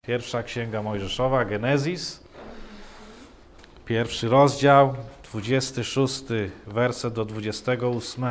Pierwsza Księga Mojżeszowa, Genezis, pierwszy rozdział, 26 werset do 28.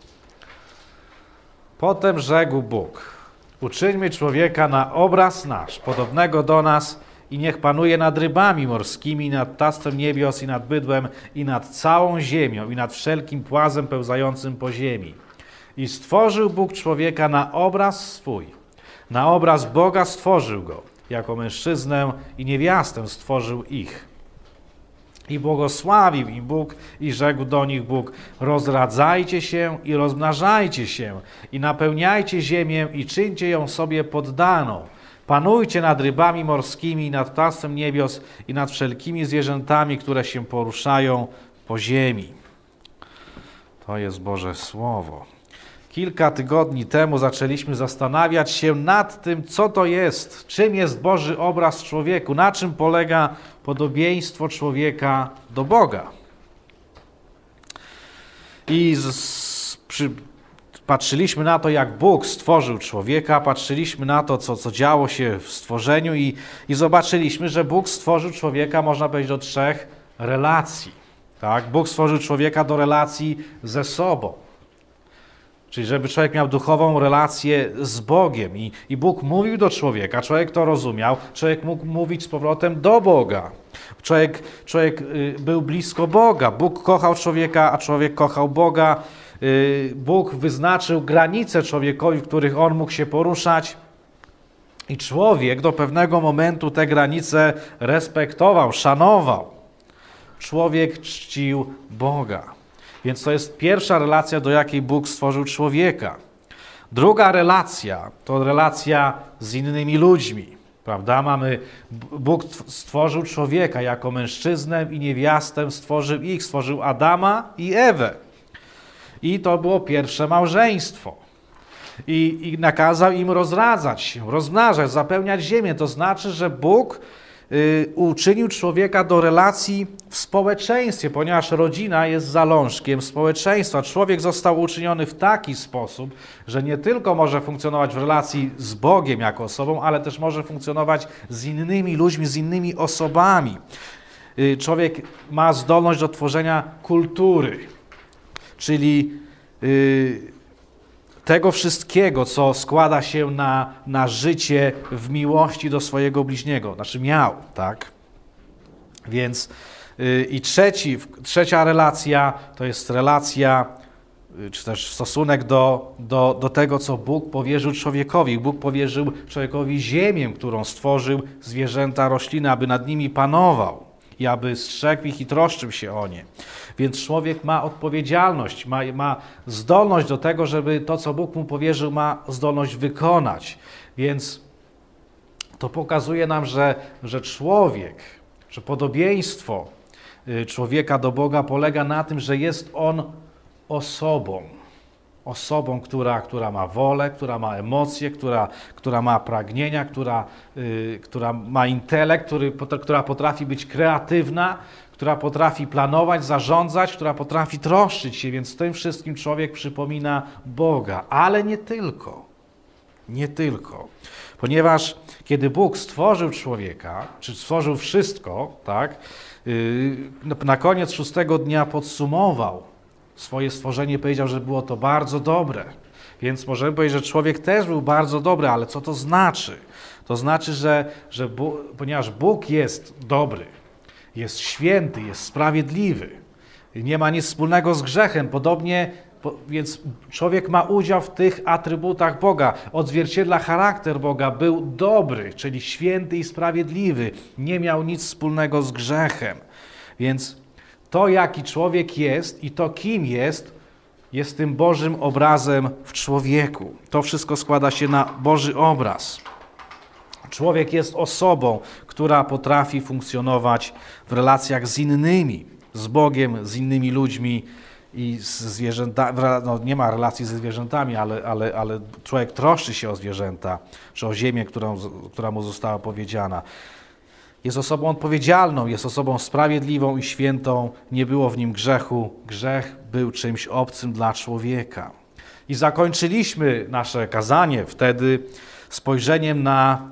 Potem rzekł Bóg: uczyńmy człowieka na obraz nasz, podobnego do nas, i niech panuje nad rybami morskimi, nad ptactwem niebios, i nad bydłem, i nad całą ziemią, i nad wszelkim płazem pełzającym po ziemi. I stworzył Bóg człowieka na obraz swój. Na obraz Boga stworzył go. Jako mężczyznę i niewiastę stworzył ich. I błogosławił im Bóg i rzekł do nich Bóg: rozradzajcie się i rozmnażajcie się i napełniajcie ziemię i czyńcie ją sobie poddaną. Panujcie nad rybami morskimi, nad ptactwem niebios i nad wszelkimi zwierzętami, które się poruszają po ziemi. To jest Boże Słowo. Kilka tygodni temu zaczęliśmy zastanawiać się nad tym, co to jest, czym jest Boży obraz w człowieku, na czym polega podobieństwo człowieka do Boga. I patrzyliśmy na to, jak Bóg stworzył człowieka, patrzyliśmy na to, co działo się w stworzeniu i zobaczyliśmy, że Bóg stworzył człowieka, można powiedzieć, do trzech relacji. Tak? Bóg stworzył człowieka do relacji ze sobą. Czyli żeby człowiek miał duchową relację z Bogiem i Bóg mówił do człowieka, człowiek to rozumiał, człowiek mógł mówić z powrotem do Boga. Człowiek był blisko Boga, Bóg kochał człowieka, a człowiek kochał Boga. Bóg wyznaczył granice człowiekowi, w których on mógł się poruszać i człowiek do pewnego momentu te granice respektował, szanował. Człowiek czcił Boga. Więc to jest pierwsza relacja, do jakiej Bóg stworzył człowieka. Druga relacja to relacja z innymi ludźmi. Prawda? Bóg stworzył człowieka jako mężczyznę i niewiastę, stworzył ich, stworzył Adama i Ewę. I to było pierwsze małżeństwo. I nakazał im rozradzać się, rozmnażać, zapełniać ziemię. To znaczy, że Bóg uczynił człowieka do relacji w społeczeństwie, ponieważ rodzina jest zalążkiem społeczeństwa. Człowiek został uczyniony w taki sposób, że nie tylko może funkcjonować w relacji z Bogiem jako osobą, ale też może funkcjonować z innymi ludźmi, z innymi osobami. Człowiek ma zdolność do tworzenia kultury, czyli tego wszystkiego, co składa się na życie w miłości do swojego bliźniego. Znaczy miał, tak? Więc i trzecia relacja to jest relacja, czy też stosunek do tego, co Bóg powierzył człowiekowi. Bóg powierzył człowiekowi ziemię, którą stworzył, zwierzęta, rośliny, aby nad nimi panował i aby strzegł ich i troszczył się o nie. Więc człowiek ma odpowiedzialność, ma zdolność do tego, żeby to, co Bóg mu powierzył, ma zdolność wykonać. Więc to pokazuje nam, że że podobieństwo człowieka do Boga polega na tym, że jest on osobą, która ma wolę, która ma emocje, która ma pragnienia, która ma intelekt, która potrafi być kreatywna, która potrafi planować, zarządzać, która potrafi troszczyć się, więc w tym wszystkim człowiek przypomina Boga, ale nie tylko. Nie tylko. Ponieważ kiedy Bóg stworzył człowieka, czy stworzył wszystko, tak, na koniec 6 dnia podsumował swoje stworzenie, powiedział, że było to bardzo dobre. Więc możemy powiedzieć, że człowiek też był bardzo dobry, ale co to znaczy? To znaczy, że ponieważ Bóg jest dobry, jest święty, jest sprawiedliwy, nie ma nic wspólnego z grzechem, więc człowiek ma udział w tych atrybutach Boga, odzwierciedla charakter Boga, był dobry, czyli święty i sprawiedliwy, nie miał nic wspólnego z grzechem. Więc to, jaki człowiek jest i to, kim jest tym Bożym obrazem w człowieku. To wszystko składa się na Boży obraz. Człowiek jest osobą, która potrafi funkcjonować w relacjach z innymi, z Bogiem, z innymi ludźmi i z zwierzętami. No, nie ma relacji ze zwierzętami, ale człowiek troszczy się o zwierzęta, czy o ziemię, która mu została powiedziana. Jest osobą odpowiedzialną, jest osobą sprawiedliwą i świętą, nie było w nim grzechu. Grzech był czymś obcym dla człowieka. I zakończyliśmy nasze kazanie wtedy spojrzeniem na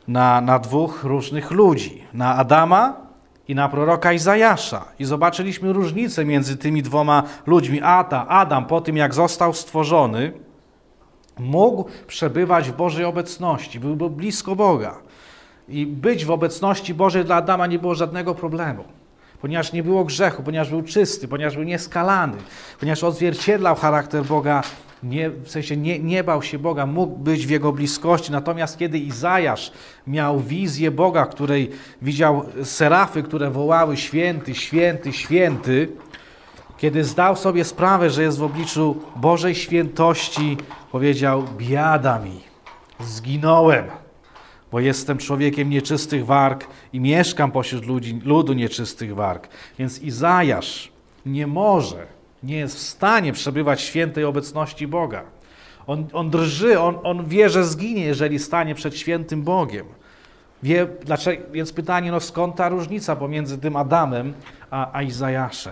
na dwóch różnych ludzi, na Adama i na proroka Izajasza. I zobaczyliśmy różnicę między tymi dwoma ludźmi. Adam po tym, jak został stworzony, mógł przebywać w Bożej obecności, był blisko Boga. I być w obecności Bożej dla Adama nie było żadnego problemu, ponieważ nie było grzechu, ponieważ był czysty, ponieważ był nieskalany, ponieważ odzwierciedlał charakter Boga, nie bał się Boga, mógł być w Jego bliskości. Natomiast kiedy Izajasz miał wizję Boga, w której widział serafy, które wołały święty, święty, święty, kiedy zdał sobie sprawę, że jest w obliczu Bożej świętości, powiedział: biada mi, zginąłem, bo jestem człowiekiem nieczystych warg i mieszkam pośród ludu nieczystych warg. Więc Izajasz nie jest w stanie przebywać w świętej obecności Boga. On drży, on wie, że zginie, jeżeli stanie przed świętym Bogiem. Wie, dlaczego, więc pytanie, skąd ta różnica pomiędzy tym Adamem a Izajaszem?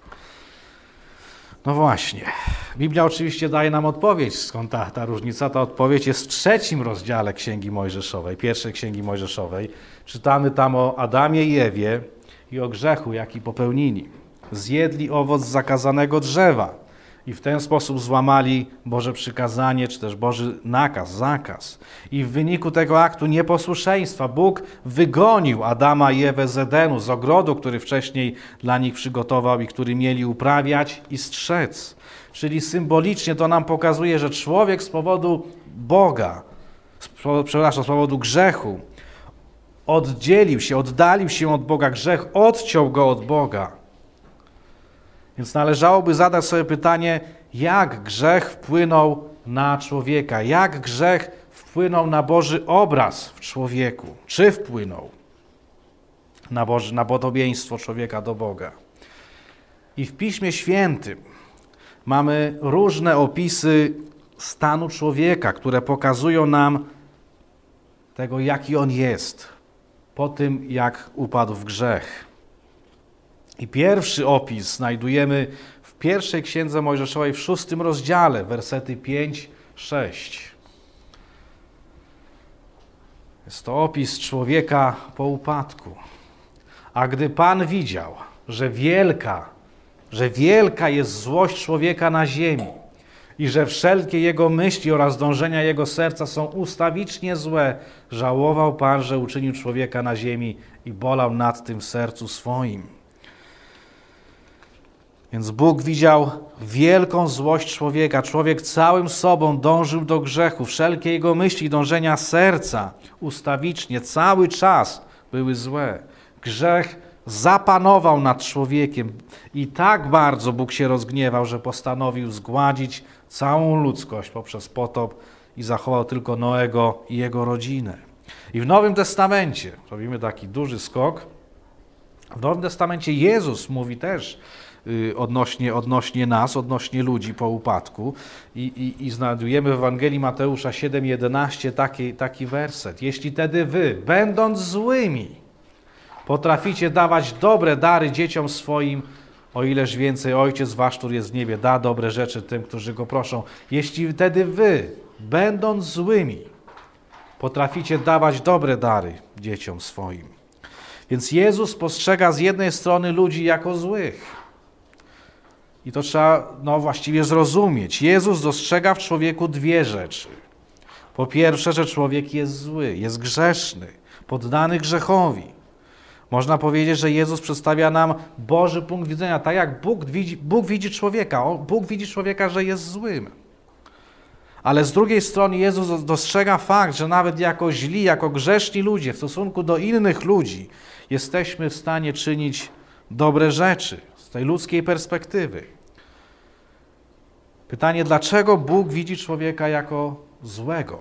No właśnie, Biblia oczywiście daje nam odpowiedź, skąd ta różnica. Ta odpowiedź jest w 3 rozdziale Księgi Mojżeszowej, pierwszej Księgi Mojżeszowej. Czytamy tam o Adamie i Ewie i o grzechu, jaki popełnili. Zjedli owoc z zakazanego drzewa i w ten sposób złamali Boże przykazanie, czy też Boży nakaz, zakaz. I w wyniku tego aktu nieposłuszeństwa Bóg wygonił Adama i Ewę z Edenu, z ogrodu, który wcześniej dla nich przygotował i który mieli uprawiać i strzec. Czyli symbolicznie to nam pokazuje, że człowiek z powodu z powodu grzechu oddalił się od Boga. Grzech odciął go od Boga. Więc należałoby zadać sobie pytanie, jak grzech wpłynął na człowieka, jak grzech wpłynął na Boży obraz w człowieku, czy wpłynął na podobieństwo człowieka do Boga. I w Piśmie Świętym mamy różne opisy stanu człowieka, które pokazują nam tego, jaki on jest po tym, jak upadł w grzech. I pierwszy opis znajdujemy w pierwszej Księdze Mojżeszowej w 6 rozdziale, wersety 5-6. Jest to opis człowieka po upadku. A gdy Pan widział, że wielka jest złość człowieka na ziemi i że wszelkie jego myśli oraz dążenia jego serca są ustawicznie złe, żałował Pan, że uczynił człowieka na ziemi i bolał nad tym w sercu swoim. Więc Bóg widział wielką złość człowieka. Człowiek całym sobą dążył do grzechu. Wszelkie jego myśli, dążenia serca ustawicznie cały czas były złe. Grzech zapanował nad człowiekiem i tak bardzo Bóg się rozgniewał, że postanowił zgładzić całą ludzkość poprzez potop i zachował tylko Noego i jego rodzinę. I w Nowym Testamencie, robimy taki duży skok, w Nowym Testamencie Jezus mówi też odnośnie nas, odnośnie ludzi po upadku i znajdujemy w Ewangelii Mateusza 7:11 taki werset. Jeśli tedy wy, będąc złymi, potraficie dawać dobre dary dzieciom swoim, o ileż więcej Ojciec wasz, który jest w niebie, da dobre rzeczy tym, którzy go proszą. Jeśli wtedy wy, będąc złymi, potraficie dawać dobre dary dzieciom swoim. Więc Jezus postrzega z jednej strony ludzi jako złych. I to trzeba właściwie zrozumieć. Jezus dostrzega w człowieku 2 rzeczy. Po pierwsze, że człowiek jest zły, jest grzeszny, poddany grzechowi. Można powiedzieć, że Jezus przedstawia nam Boży punkt widzenia, tak jak Bóg widzi człowieka. Bóg widzi człowieka, że jest złym. Ale z drugiej strony Jezus dostrzega fakt, że nawet jako źli, jako grzeszni ludzie w stosunku do innych ludzi jesteśmy w stanie czynić dobre rzeczy z tej ludzkiej perspektywy. Pytanie, dlaczego Bóg widzi człowieka jako złego?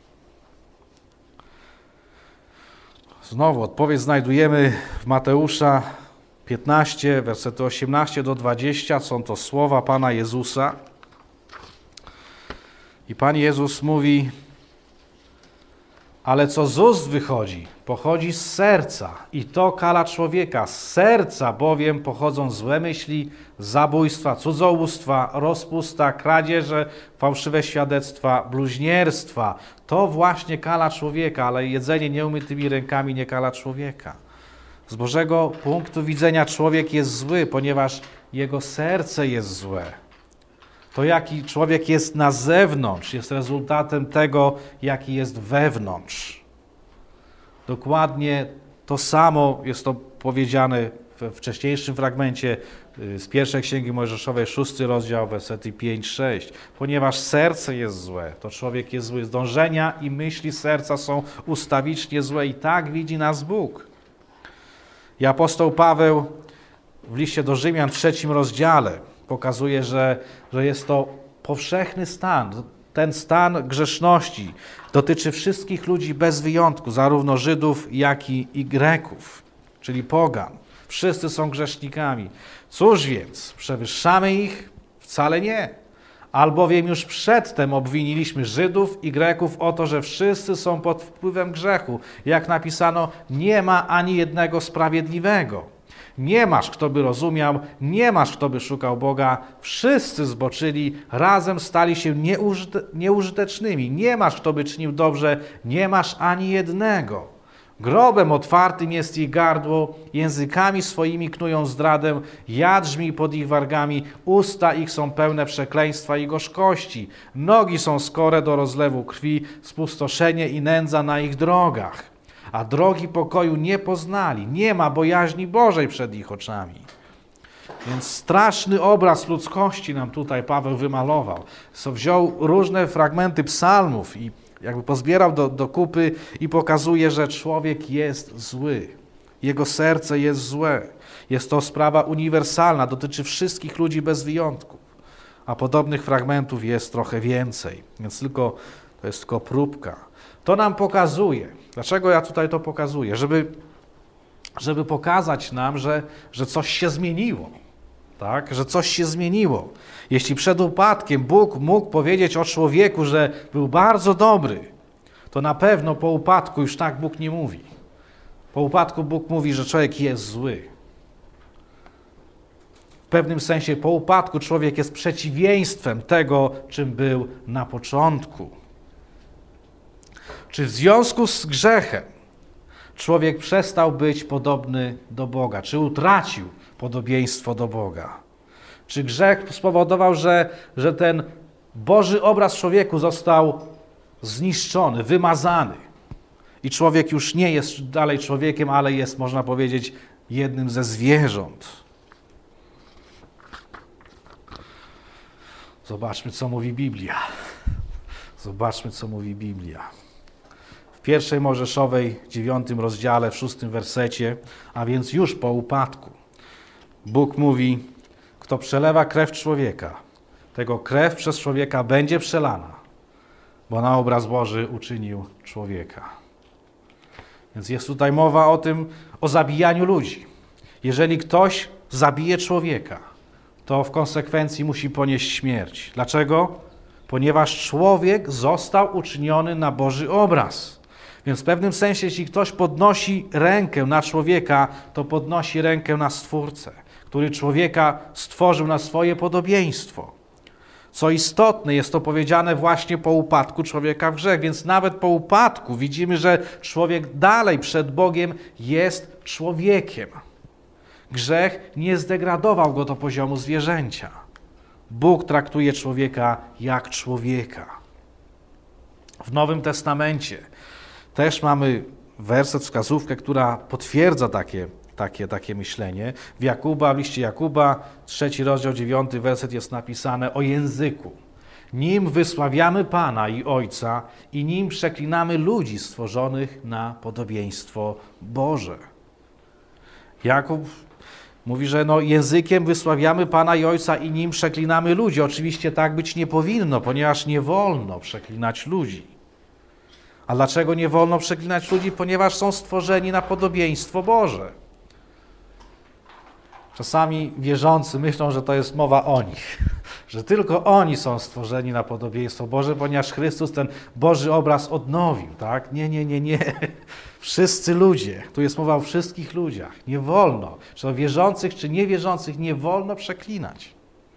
Znowu odpowiedź znajdujemy w Mateusza 15, wersety 18-20. Są to słowa Pana Jezusa. I Pan Jezus mówi: Ale co z ust wychodzi, pochodzi z serca i to kala człowieka. Z serca bowiem pochodzą złe myśli, zabójstwa, cudzołóstwa, rozpusta, kradzieże, fałszywe świadectwa, bluźnierstwa. To właśnie kala człowieka, ale jedzenie nieumytymi rękami nie kala człowieka. Z Bożego punktu widzenia człowiek jest zły, ponieważ jego serce jest złe. To, jaki człowiek jest na zewnątrz, jest rezultatem tego, jaki jest wewnątrz. Dokładnie to samo jest to powiedziane we wcześniejszym fragmencie z pierwszej Księgi Mojżeszowej, 6 rozdział, wersety 5-6. Ponieważ serce jest złe, to człowiek jest zły. Dążenia i myśli serca są ustawicznie złe i tak widzi nas Bóg. I apostoł Paweł w liście do Rzymian w 3 rozdziale pokazuje, że jest to powszechny stan. Ten stan grzeszności dotyczy wszystkich ludzi bez wyjątku, zarówno Żydów, jak i Greków, czyli pogan. Wszyscy są grzesznikami. Cóż więc, przewyższamy ich? Wcale nie. Albowiem już przedtem obwiniliśmy Żydów i Greków o to, że wszyscy są pod wpływem grzechu. Jak napisano, nie ma ani jednego sprawiedliwego. Nie masz, kto by rozumiał, nie masz, kto by szukał Boga. Wszyscy zboczyli, razem stali się nieużytecznymi. Nie masz, kto by czynił dobrze, nie masz ani jednego. Grobem otwartym jest ich gardło, językami swoimi knują zdradę, jad żmi pod ich wargami, usta ich są pełne przekleństwa i gorzkości. Nogi są skore do rozlewu krwi, spustoszenie i nędza na ich drogach. A drogi pokoju nie poznali, nie ma bojaźni Bożej przed ich oczami. Więc straszny obraz ludzkości nam tutaj Paweł wymalował. Wziął różne fragmenty psalmów i jakby pozbierał do kupy i pokazuje, że człowiek jest zły. Jego serce jest złe. Jest to sprawa uniwersalna, dotyczy wszystkich ludzi bez wyjątku. A podobnych fragmentów jest trochę więcej, więc to jest tylko próbka. To nam pokazuje. Dlaczego ja tutaj to pokazuję? Żeby pokazać nam, że coś się zmieniło. Tak? Że coś się zmieniło. Jeśli przed upadkiem Bóg mógł powiedzieć o człowieku, że był bardzo dobry, to na pewno po upadku już tak Bóg nie mówi. Po upadku Bóg mówi, że człowiek jest zły. W pewnym sensie po upadku człowiek jest przeciwieństwem tego, czym był na początku. Czy w związku z grzechem człowiek przestał być podobny do Boga? Czy utracił podobieństwo do Boga? Czy grzech spowodował, że ten Boży obraz w człowieku został zniszczony, wymazany i człowiek już nie jest dalej człowiekiem, ale jest, można powiedzieć, jednym ze zwierząt? Zobaczmy, co mówi Biblia. Zobaczmy, co mówi Biblia. W 1 Mojżeszowej, 9 rozdziale, w 6 wersecie, a więc już po upadku, Bóg mówi, kto przelewa krew człowieka, tego krew przez człowieka będzie przelana, bo na obraz Boży uczynił człowieka. Więc jest tutaj mowa o zabijaniu ludzi. Jeżeli ktoś zabije człowieka, to w konsekwencji musi ponieść śmierć. Dlaczego? Ponieważ człowiek został uczyniony na Boży obraz. Więc w pewnym sensie, jeśli ktoś podnosi rękę na człowieka, to podnosi rękę na Stwórcę, który człowieka stworzył na swoje podobieństwo. Co istotne, jest to powiedziane właśnie po upadku człowieka w grzech, więc nawet po upadku widzimy, że człowiek dalej przed Bogiem jest człowiekiem. Grzech nie zdegradował go do poziomu zwierzęcia. Bóg traktuje człowieka jak człowieka. W Nowym Testamencie też mamy werset, wskazówkę, która potwierdza takie myślenie. W liście Jakuba, 3 rozdział 9 werset jest napisane o języku. Nim wysławiamy Pana i Ojca i nim przeklinamy ludzi stworzonych na podobieństwo Boże. Jakub mówi, że językiem wysławiamy Pana i Ojca i nim przeklinamy ludzi. Oczywiście tak być nie powinno, ponieważ nie wolno przeklinać ludzi. A dlaczego nie wolno przeklinać ludzi? Ponieważ są stworzeni na podobieństwo Boże. Czasami wierzący myślą, że to jest mowa o nich, że tylko oni są stworzeni na podobieństwo Boże, ponieważ Chrystus ten Boży obraz odnowił, tak? Nie. Wszyscy ludzie, tu jest mowa o wszystkich ludziach, nie wolno, czy to wierzących, czy niewierzących, nie wolno przeklinać.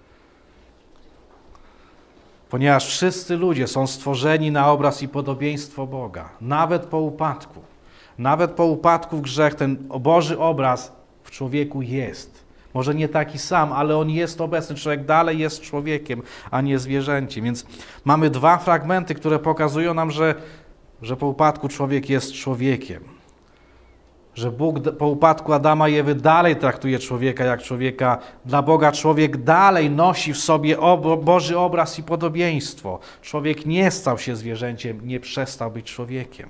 Ponieważ wszyscy ludzie są stworzeni na obraz i podobieństwo Boga, nawet po upadku. Nawet po upadku w grzech ten Boży obraz w człowieku jest. Może nie taki sam, ale on jest obecny. Człowiek dalej jest człowiekiem, a nie zwierzęciem. Więc mamy dwa fragmenty, które pokazują nam, że po upadku człowiek jest człowiekiem. Że Bóg po upadku Adama i Ewy dalej traktuje człowieka jak człowieka. Dla Boga człowiek dalej nosi w sobie Boży obraz i podobieństwo. Człowiek nie stał się zwierzęciem, nie przestał być człowiekiem.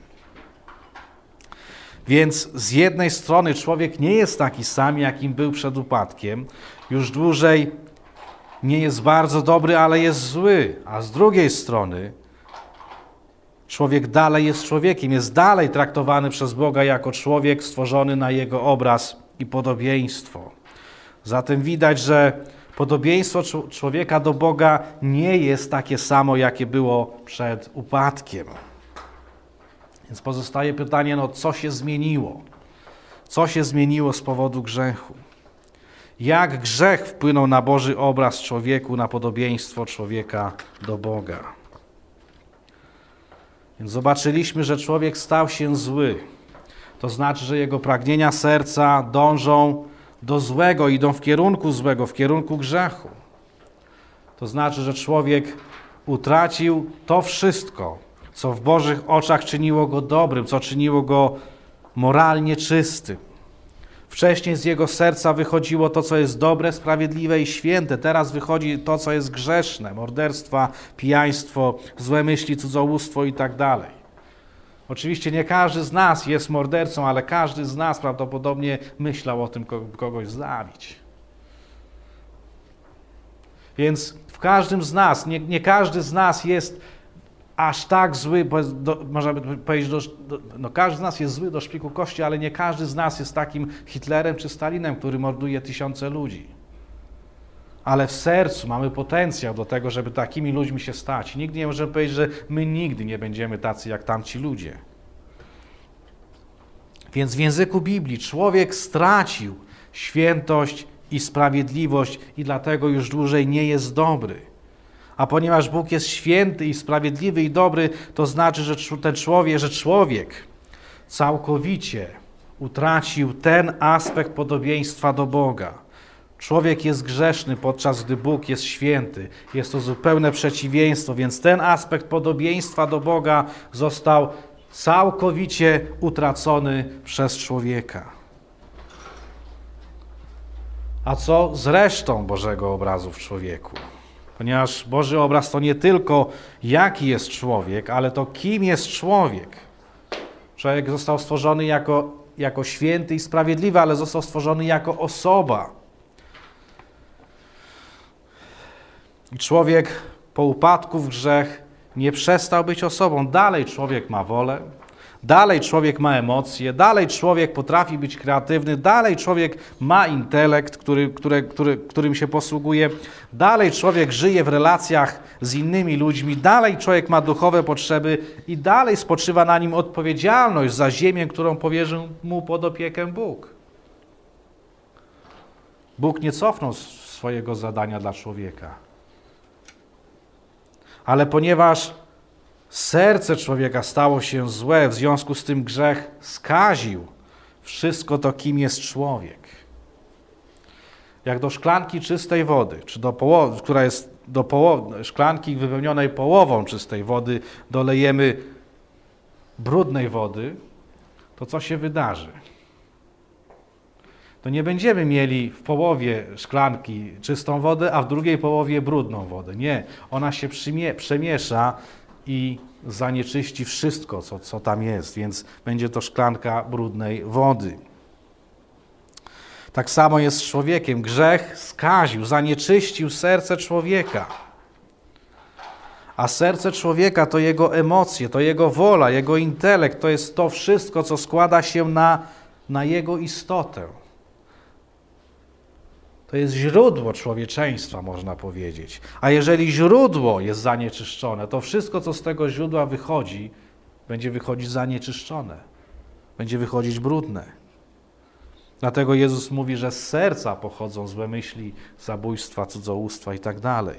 Więc z jednej strony człowiek nie jest taki sam, jakim był przed upadkiem. Już dłużej nie jest bardzo dobry, ale jest zły. A z drugiej strony człowiek dalej jest człowiekiem, jest dalej traktowany przez Boga jako człowiek stworzony na Jego obraz i podobieństwo. Zatem widać, że podobieństwo człowieka do Boga nie jest takie samo, jakie było przed upadkiem. Więc pozostaje pytanie, co się zmieniło? Co się zmieniło z powodu grzechu? Jak grzech wpłynął na Boży obraz człowieku, na podobieństwo człowieka do Boga? Więc zobaczyliśmy, że człowiek stał się zły. To znaczy, że jego pragnienia serca dążą do złego, idą w kierunku złego, w kierunku grzechu. To znaczy, że człowiek utracił to wszystko, co w Bożych oczach czyniło go dobrym, co czyniło go moralnie czystym. Wcześniej z jego serca wychodziło to, co jest dobre, sprawiedliwe i święte. Teraz wychodzi to, co jest grzeszne. Morderstwa, pijaństwo, złe myśli, cudzołóstwo i tak dalej. Oczywiście nie każdy z nas jest mordercą, ale każdy z nas prawdopodobnie myślał o tym, kogoś zabić. Więc w każdym z nas, nie każdy z nas jest aż tak zły, można by powiedzieć, każdy z nas jest zły do szpiku kości, ale nie każdy z nas jest takim Hitlerem czy Stalinem, który morduje tysiące ludzi. Ale w sercu mamy potencjał do tego, żeby takimi ludźmi się stać. Nigdy nie możemy powiedzieć, że my nigdy nie będziemy tacy jak tamci ludzie. Więc w języku Biblii człowiek stracił świętość i sprawiedliwość i dlatego już dłużej nie jest dobry. A ponieważ Bóg jest święty i sprawiedliwy i dobry, to znaczy, że człowiek całkowicie utracił ten aspekt podobieństwa do Boga. Człowiek jest grzeszny, podczas gdy Bóg jest święty. Jest to zupełne przeciwieństwo, więc ten aspekt podobieństwa do Boga został całkowicie utracony przez człowieka. A co z resztą Bożego obrazu w człowieku? Ponieważ Boży obraz to nie tylko jaki jest człowiek, ale to kim jest człowiek. Człowiek został stworzony jako święty i sprawiedliwy, ale został stworzony jako osoba. I człowiek po upadku w grzech nie przestał być osobą. Dalej człowiek ma wolę, dalej człowiek ma emocje, dalej człowiek potrafi być kreatywny, dalej człowiek ma intelekt, którym się posługuje, dalej człowiek żyje w relacjach z innymi ludźmi, dalej człowiek ma duchowe potrzeby i dalej spoczywa na nim odpowiedzialność za ziemię, którą powierzył mu pod opiekę Bóg. Bóg nie cofnął swojego zadania dla człowieka. Ale ponieważ serce człowieka stało się złe, w związku z tym grzech skaził wszystko to, kim jest człowiek. Jak do szklanki czystej wody, czy która jest szklanki wypełnionej połową czystej wody, dolejemy brudnej wody, to co się wydarzy? To nie będziemy mieli w połowie szklanki czystą wodę, a w drugiej połowie brudną wodę. Nie, ona się przemiesza i zanieczyści wszystko, co tam jest, więc będzie to szklanka brudnej wody. Tak samo jest z człowiekiem. Grzech skaził, zanieczyścił serce człowieka. A serce człowieka to jego emocje, to jego wola, jego intelekt, to jest to wszystko, co składa się na jego istotę. To jest źródło człowieczeństwa, można powiedzieć. A jeżeli źródło jest zanieczyszczone, to wszystko, co z tego źródła wychodzi, będzie wychodzić zanieczyszczone. Będzie wychodzić brudne. Dlatego Jezus mówi, że z serca pochodzą złe myśli, zabójstwa, cudzołóstwa i tak dalej.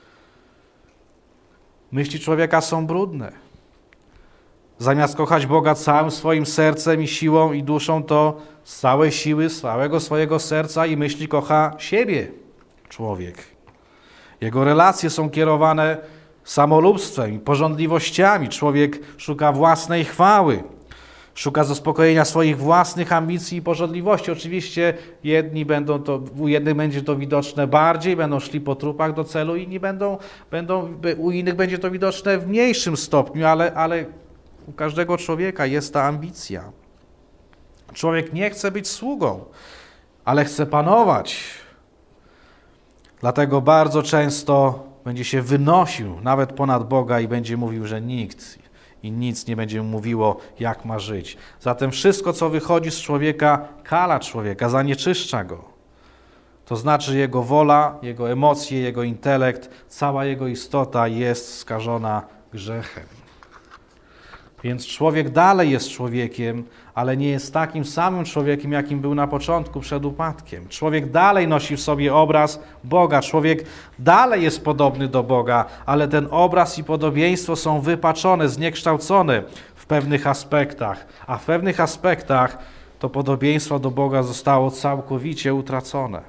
Myśli człowieka są brudne. Zamiast kochać Boga całym swoim sercem i siłą i duszą, to z całej siły, z całego swojego serca i myśli kocha siebie człowiek. Jego relacje są kierowane samolubstwem i pożądliwościami. Człowiek szuka własnej chwały. Szuka zaspokojenia swoich własnych ambicji i pożądliwości. Oczywiście u jednych będzie to widoczne bardziej, będą szli po trupach do celu, u innych będzie to widoczne w mniejszym stopniu, ale u każdego człowieka jest ta ambicja. Człowiek nie chce być sługą, ale chce panować. Dlatego bardzo często będzie się wynosił nawet ponad Boga i będzie mówił, że nikt i nic nie będzie mu mówiło, jak ma żyć. Zatem wszystko, co wychodzi z człowieka, kala człowieka, zanieczyszcza go. To znaczy jego wola, jego emocje, jego intelekt, cała jego istota jest skażona grzechem. Więc człowiek dalej jest człowiekiem, ale nie jest takim samym człowiekiem, jakim był na początku przed upadkiem. Człowiek dalej nosi w sobie obraz Boga. Człowiek dalej jest podobny do Boga, ale ten obraz i podobieństwo są wypaczone, zniekształcone w pewnych aspektach. A w pewnych aspektach to podobieństwo do Boga zostało całkowicie utracone.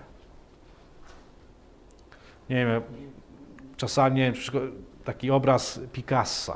Nie wiem, czasami taki obraz Picassa.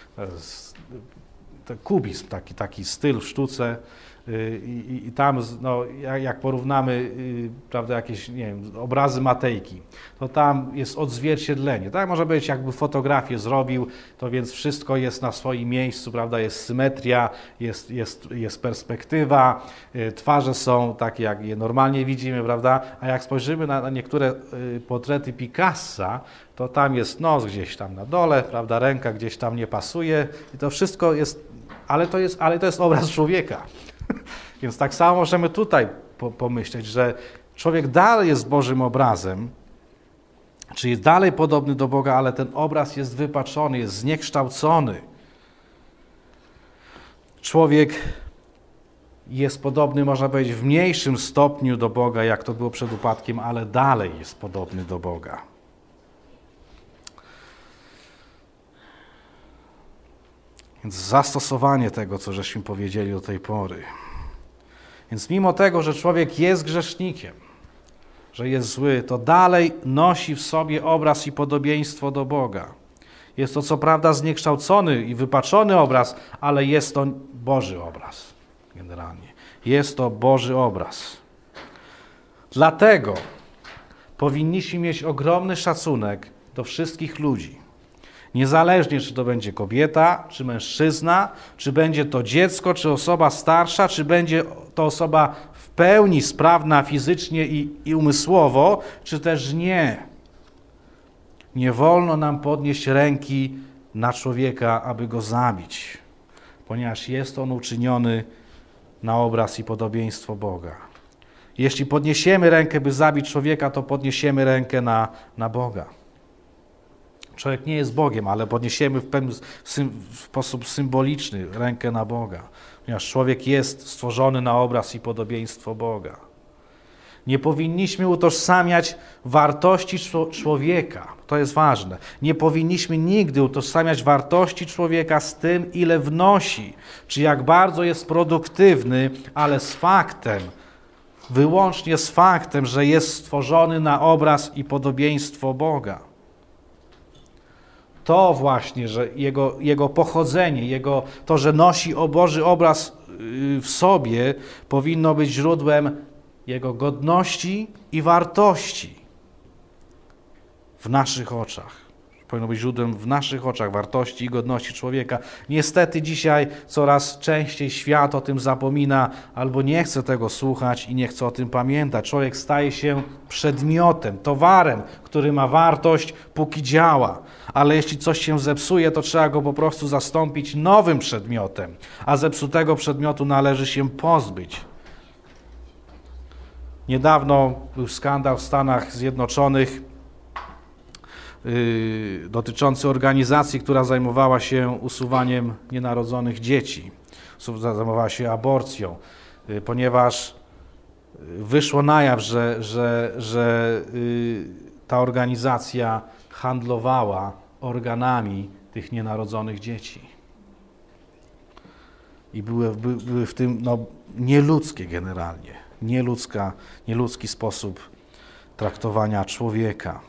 Kubizm, taki styl w sztuce i tam, no, jak porównamy, prawda, jakieś, nie wiem, obrazy Matejki, to tam jest odzwierciedlenie. Tak może być, jakby fotografię zrobił, to więc wszystko jest na swoim miejscu, prawda, jest symetria, jest perspektywa, twarze są takie, jak je normalnie widzimy, prawda, a jak spojrzymy na niektóre portrety Picassa, to tam jest nos gdzieś tam na dole, prawda, ręka gdzieś tam nie pasuje i to wszystko jest, ale to jest obraz człowieka. Więc tak samo możemy tutaj pomyśleć, że człowiek dalej jest Bożym obrazem, czyli jest dalej podobny do Boga, ale ten obraz jest wypaczony, jest zniekształcony. Człowiek jest podobny, można powiedzieć, w mniejszym stopniu do Boga, jak to było przed upadkiem, ale dalej jest podobny do Boga. Więc zastosowanie tego, co żeśmy powiedzieli do tej pory. Więc mimo tego, że człowiek jest grzesznikiem, że jest zły, to dalej nosi w sobie obraz i podobieństwo do Boga. Jest to co prawda zniekształcony i wypaczony obraz, ale jest to Boży obraz generalnie. Jest to Boży obraz. Dlatego powinniśmy mieć ogromny szacunek do wszystkich ludzi. Niezależnie, czy to będzie kobieta, czy mężczyzna, czy będzie to dziecko, czy osoba starsza, czy będzie to osoba w pełni sprawna fizycznie i umysłowo, czy też nie. Nie wolno nam podnieść ręki na człowieka, aby go zabić, ponieważ jest on uczyniony na obraz i podobieństwo Boga. Jeśli podniesiemy rękę, by zabić człowieka, to podniesiemy rękę na Boga. Człowiek nie jest Bogiem, ale podniesiemy w pewien sposób symboliczny rękę na Boga, ponieważ człowiek jest stworzony na obraz i podobieństwo Boga. Nie powinniśmy utożsamiać wartości człowieka, to jest ważne. Nie powinniśmy nigdy utożsamiać wartości człowieka z tym, ile wnosi, czy jak bardzo jest produktywny, ale z faktem, wyłącznie z faktem, że jest stworzony na obraz i podobieństwo Boga. To właśnie, że jego pochodzenie, to, że nosi Boży obraz w sobie, powinno być źródłem jego godności i wartości w naszych oczach. Powinno być źródłem w naszych oczach wartości i godności człowieka. Niestety dzisiaj coraz częściej świat o tym zapomina albo nie chce tego słuchać i nie chce o tym pamiętać. Człowiek staje się przedmiotem, towarem, który ma wartość, póki działa. Ale jeśli coś się zepsuje, to trzeba go po prostu zastąpić nowym przedmiotem, a zepsutego przedmiotu należy się pozbyć. Niedawno był skandal w Stanach Zjednoczonych dotyczący organizacji, która zajmowała się usuwaniem nienarodzonych dzieci, zajmowała się aborcją, ponieważ wyszło na jaw, że ta organizacja handlowała organami tych nienarodzonych dzieci. I były w tym nieludzkie generalnie, nieludzki sposób traktowania człowieka.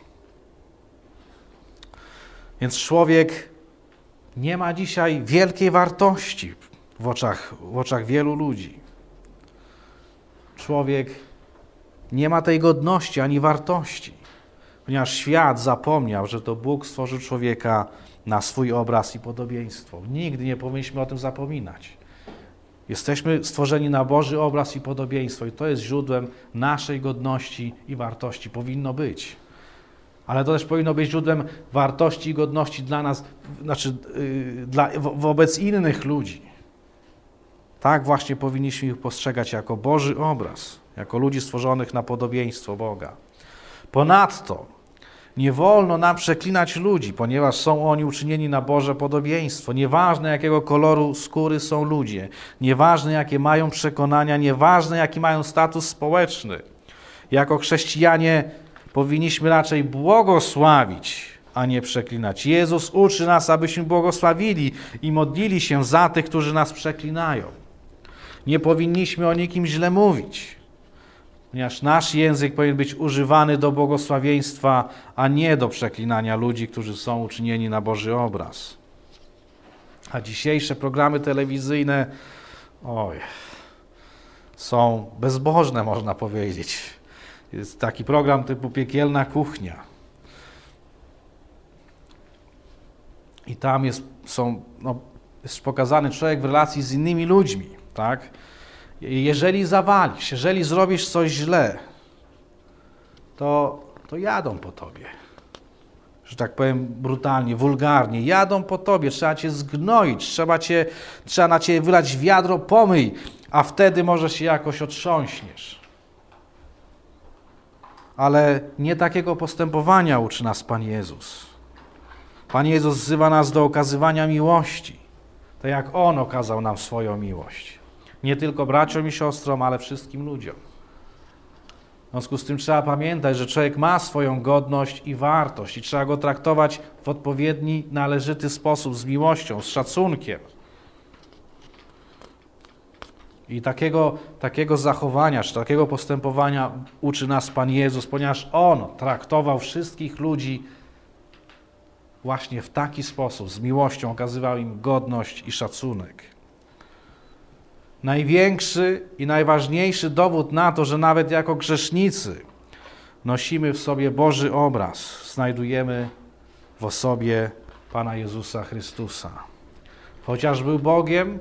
Więc człowiek nie ma dzisiaj wielkiej wartości w oczach wielu ludzi. Człowiek nie ma tej godności ani wartości, ponieważ świat zapomniał, że to Bóg stworzył człowieka na swój obraz i podobieństwo. Nigdy nie powinniśmy o tym zapominać. Jesteśmy stworzeni na Boży obraz i podobieństwo i to jest źródłem naszej godności i wartości. Powinno być. Ale to też powinno być źródłem wartości i godności dla nas, wobec innych ludzi. Tak właśnie powinniśmy ich postrzegać jako Boży obraz, jako ludzi stworzonych na podobieństwo Boga. Ponadto nie wolno nam przeklinać ludzi, ponieważ są oni uczynieni na Boże podobieństwo. Nieważne jakiego koloru skóry są ludzie, nieważne jakie mają przekonania, nieważne jaki mają status społeczny. Jako chrześcijanie powinniśmy raczej błogosławić, a nie przeklinać. Jezus uczy nas, abyśmy błogosławili i modlili się za tych, którzy nas przeklinają. Nie powinniśmy o nikim źle mówić, ponieważ nasz język powinien być używany do błogosławieństwa, a nie do przeklinania ludzi, którzy są uczynieni na Boży obraz. A dzisiejsze programy telewizyjne są bezbożne, można powiedzieć. Jest taki program typu Piekielna Kuchnia. I tam jest pokazany człowiek w relacji z innymi ludźmi, tak? Jeżeli zawalisz, jeżeli zrobisz coś źle, to jadą po tobie. Że tak powiem brutalnie, wulgarnie. Jadą po tobie, trzeba cię zgnoić, trzeba na ciebie wylać wiadro pomyj, a wtedy może się jakoś otrząśniesz. Ale nie takiego postępowania uczy nas Pan Jezus. Pan Jezus wzywa nas do okazywania miłości, tak jak On okazał nam swoją miłość. Nie tylko braciom i siostrom, ale wszystkim ludziom. W związku z tym trzeba pamiętać, że człowiek ma swoją godność i wartość i trzeba go traktować w odpowiedni, należyty sposób, z miłością, z szacunkiem. I takiego zachowania, czy takiego postępowania uczy nas Pan Jezus, ponieważ On traktował wszystkich ludzi właśnie w taki sposób, z miłością, okazywał im godność i szacunek. Największy i najważniejszy dowód na to, że nawet jako grzesznicy nosimy w sobie Boży obraz, znajdujemy w osobie Pana Jezusa Chrystusa. Chociaż był Bogiem,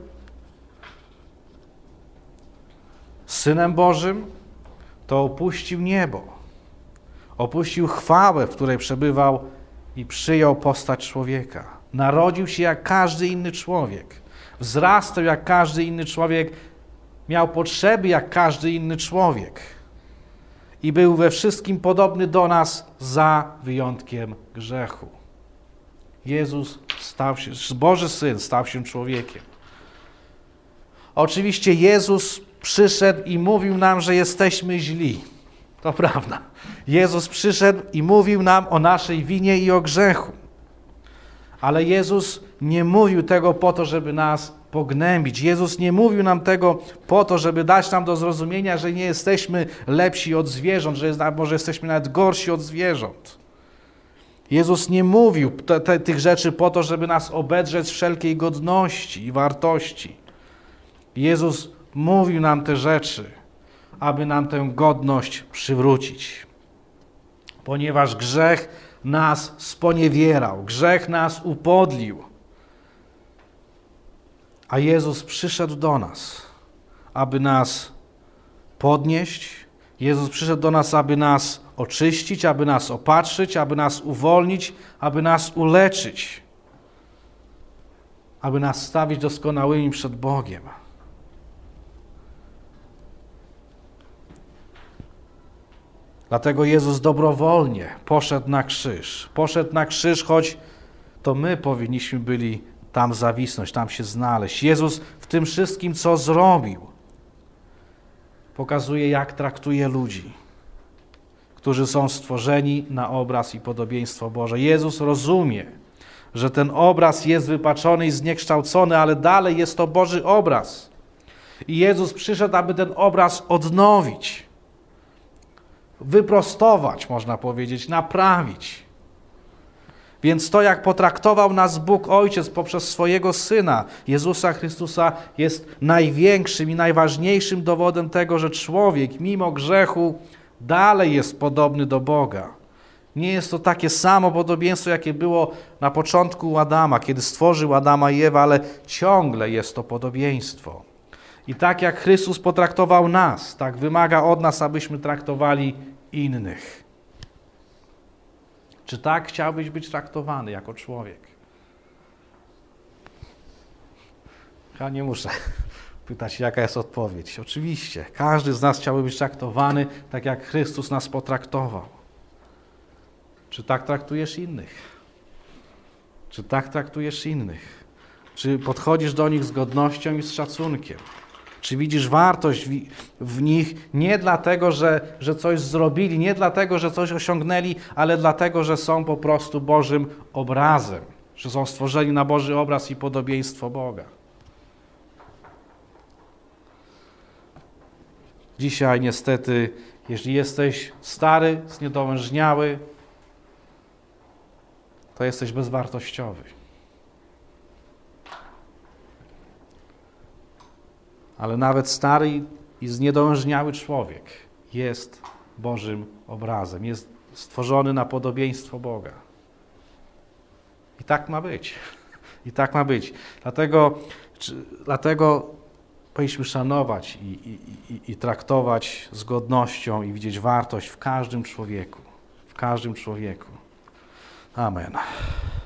Synem Bożym, to opuścił niebo, opuścił chwałę, w której przebywał i przyjął postać człowieka. Narodził się jak każdy inny człowiek, wzrastał jak każdy inny człowiek, miał potrzeby jak każdy inny człowiek i był we wszystkim podobny do nas za wyjątkiem grzechu. Jezus Boży Syn stał się człowiekiem. Oczywiście Jezus przyszedł i mówił nam, że jesteśmy źli. To prawda. Jezus przyszedł i mówił nam o naszej winie i o grzechu. Ale Jezus nie mówił tego po to, żeby nas pognębić. Jezus nie mówił nam tego po to, żeby dać nam do zrozumienia, że nie jesteśmy lepsi od zwierząt, że może jesteśmy nawet gorsi od zwierząt. Jezus nie mówił tych rzeczy po to, żeby nas obedrzeć z wszelkiej godności i wartości. Jezus mówił nam te rzeczy, aby nam tę godność przywrócić. Ponieważ grzech nas sponiewierał, grzech nas upodlił. A Jezus przyszedł do nas, aby nas podnieść. Jezus przyszedł do nas, aby nas oczyścić, aby nas opatrzyć, aby nas uwolnić, aby nas uleczyć, aby nas stawić doskonałymi przed Bogiem. Dlatego Jezus dobrowolnie poszedł na krzyż. Poszedł na krzyż, choć to my powinniśmy byli tam zawisnąć, tam się znaleźć. Jezus w tym wszystkim, co zrobił, pokazuje, jak traktuje ludzi, którzy są stworzeni na obraz i podobieństwo Boże. Jezus rozumie, że ten obraz jest wypaczony i zniekształcony, ale dalej jest to Boży obraz. I Jezus przyszedł, aby ten obraz odnowić, wyprostować, można powiedzieć, naprawić. Więc to, jak potraktował nas Bóg Ojciec poprzez swojego Syna, Jezusa Chrystusa, jest największym i najważniejszym dowodem tego, że człowiek mimo grzechu dalej jest podobny do Boga. Nie jest to takie samo podobieństwo, jakie było na początku u Adama, kiedy stworzył Adama i Ewę, ale ciągle jest to podobieństwo. I tak jak Chrystus potraktował nas, tak wymaga od nas, abyśmy traktowali innych. Czy tak chciałbyś być traktowany jako człowiek? Ja nie muszę pytać, jaka jest odpowiedź. Oczywiście, każdy z nas chciałby być traktowany tak, jak Chrystus nas potraktował. Czy tak traktujesz innych? Czy tak traktujesz innych? Czy podchodzisz do nich z godnością i z szacunkiem? Czy widzisz wartość w nich nie dlatego, że coś zrobili, nie dlatego, że coś osiągnęli, ale dlatego, że są po prostu Bożym obrazem, że są stworzeni na Boży obraz i podobieństwo Boga. Dzisiaj niestety, jeśli jesteś stary, zniedowężniały, to jesteś bezwartościowy. Ale nawet stary i zniedowężniały człowiek jest Bożym obrazem, jest stworzony na podobieństwo Boga. I tak ma być. I tak ma być. Dlatego powinniśmy szanować i traktować z godnością i widzieć wartość w każdym człowieku. W każdym człowieku. Amen.